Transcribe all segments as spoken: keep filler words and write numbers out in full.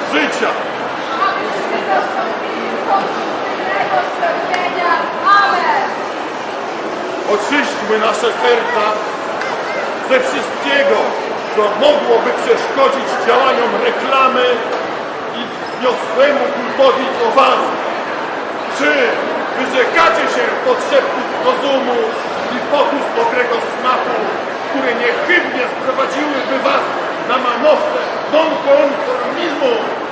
życia. Oczyśćmy nasze serca ze wszystkiego, co mogłoby przeszkodzić działaniom reklamy i wniosłemu kultowi towaru. Czy wyrzekacie się podszeptów rozumu i pokus mokrego smaku, które niechybnie sprowadziłyby was na manowce nonkonformizmu?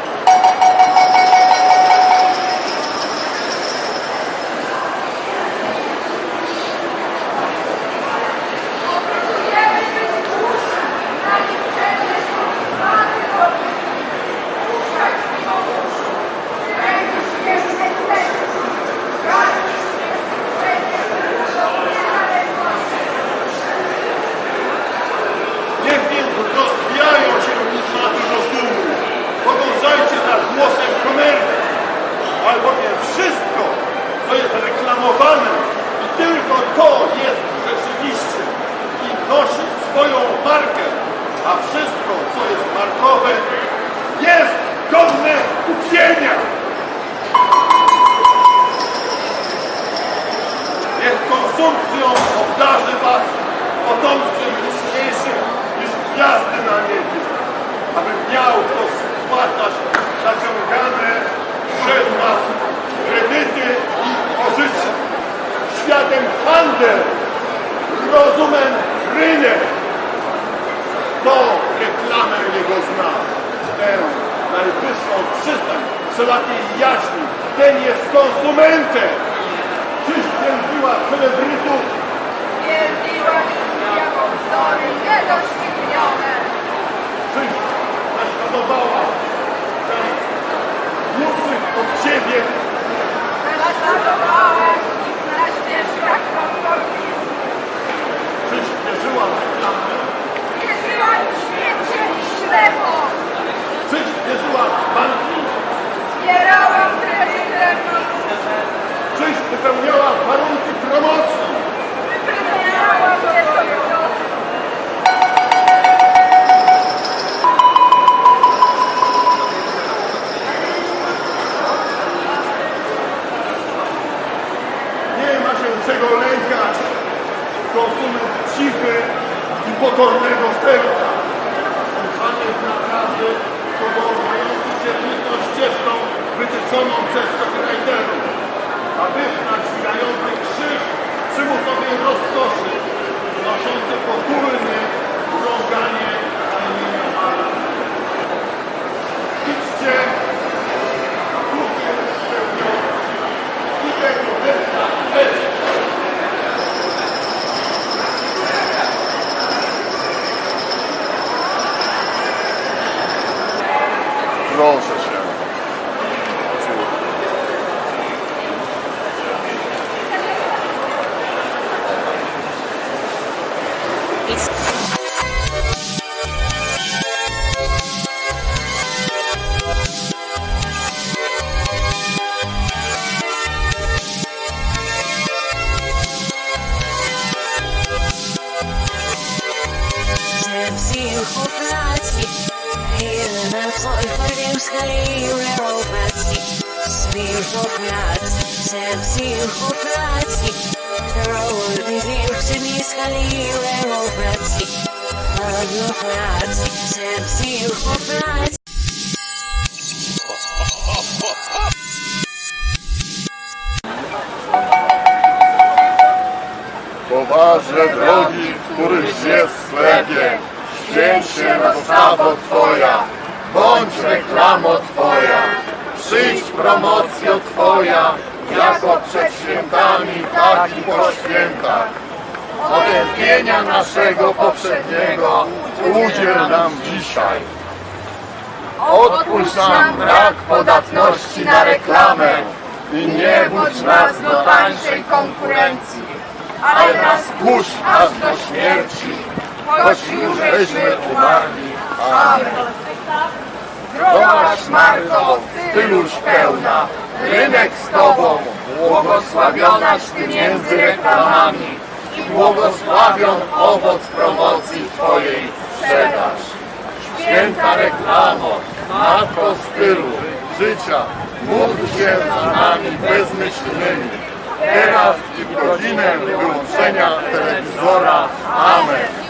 Albowiem wszystko, co jest reklamowane i tylko to jest rzeczywiście i nosi swoją markę, a wszystko, co jest markowe, jest godne kupienia. Niech konsumpcją obdarzy was potomstwem liczniejszym niż gwiazdy na niebie, aby miał kto spłacać zaciągane przez nas kredyty i pożyczki. Światem handel, rozumem rynek. Kto reklamę jego zna, tę najwyższą przystań wszelakiej jaźni, ten jest konsumentem. Czyś wielbiła celebrytów? Wielbiła jako wzory niedoścignione. Czyś naśladowała młodszych od ciebie? Naśladowałem ich na ścieżkach konformizmu. Czyś wierzyła w reklamę? Wierzyła im świecie i ślepo. Czyś wierzyła w banki? Zbierałam kredytem. Czyś wypełniała warunki promocji? Wypełniałam je do wniosku. Czego lękać? Konsument cichy i pokornego serca. Słuchanie jest naprawdę podążający się trudną ścieżką wytyczoną przez copywriterów, a wyznać dający krzyż przymusowej rozkoszy, noszący potulny urąganie na imię Pana. Idźcie na kupię spełnioność i tego deszcza lecz. Proszę się. Poważne drogi, któryś jest w sklepie, święć się rozstawo Twoja, bądź reklamo Twoja, przyjdź promocjo Twoja, jako przed świętami, tak i po świętach. Potępienia naszego poprzedniego udziel nam dzisiaj. Odpuść nam brak podatności na reklamę i nie budź nas do tańszej konkurencji, ale nas kuś aż do śmierci, choć już żeśmy umarli. Amen. Zdrowaś Marto, Tyluż pełna, rynek z Tobą, błogosławionaś Ty między reklamami i błogosławion owoc promocji Twojej sprzedaż. Święta reklamo, Matko stylu życia, módl się za nami bezmyślnymi, teraz i w godzinę wyłączenia telewizora. Amen.